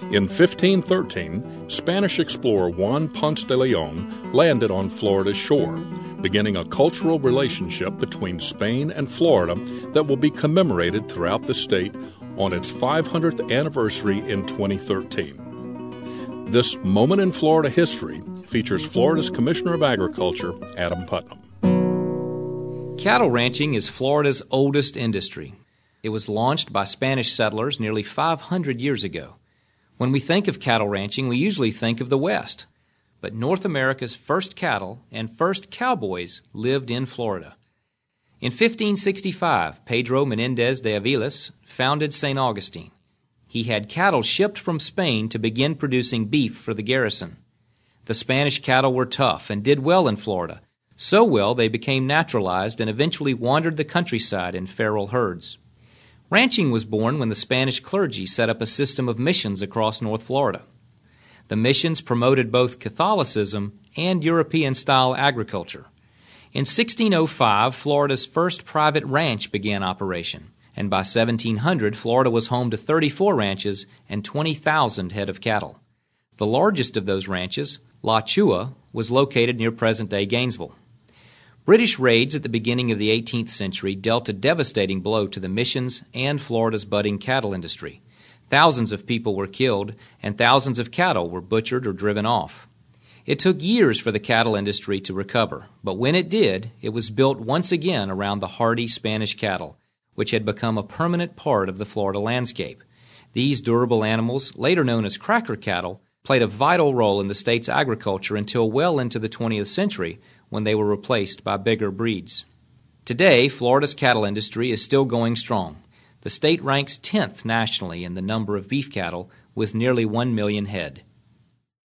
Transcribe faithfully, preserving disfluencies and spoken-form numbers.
In fifteen thirteen, Spanish explorer Juan Ponce de Leon landed on Florida's shore, beginning a cultural relationship between Spain and Florida that will be commemorated throughout the state on its five hundredth anniversary in twenty thirteen. This moment in Florida history features Florida's Commissioner of Agriculture, Adam Putnam. Cattle ranching is Florida's oldest industry. It was launched by Spanish settlers nearly five hundred years ago. When we think of cattle ranching, we usually think of the West. But North America's first cattle and first cowboys lived in Florida. In fifteen sixty-five, Pedro Menendez de Aviles founded Saint Augustine. He had cattle shipped from Spain to begin producing beef for the garrison. The Spanish cattle were tough and did well in Florida, so well they became naturalized and eventually wandered the countryside in feral herds. Ranching was born when the Spanish clergy set up a system of missions across North Florida. The missions promoted both Catholicism and European-style agriculture. In sixteen oh five, Florida's first private ranch began operation, and by seventeen hundred, Florida was home to thirty-four ranches and twenty thousand head of cattle. The largest of those ranches, La Chua, was located near present-day Gainesville. British raids at the beginning of the eighteenth century dealt a devastating blow to the missions and Florida's budding cattle industry. Thousands of people were killed, and thousands of cattle were butchered or driven off. It took years for the cattle industry to recover, but when it did, it was built once again around the hardy Spanish cattle, which had become a permanent part of the Florida landscape. These durable animals, later known as cracker cattle, played a vital role in the state's agriculture until well into the twentieth century, when they were replaced by bigger breeds. Today, Florida's cattle industry is still going strong. The state ranks tenth nationally in the number of beef cattle, with nearly one million head.